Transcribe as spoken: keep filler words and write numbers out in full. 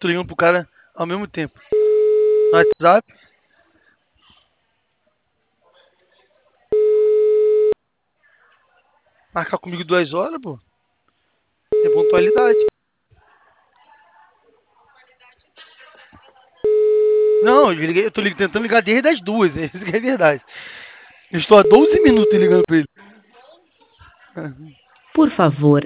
tô ligando pro cara ao mesmo tempo. No WhatsApp. Marcar comigo duas horas, pô. É pontualidade. Não, eu, liguei, eu tô ligando, tentando ligar desde as duas, isso que é verdade. Eu estou há doze minutos ligando pra ele. Por favor,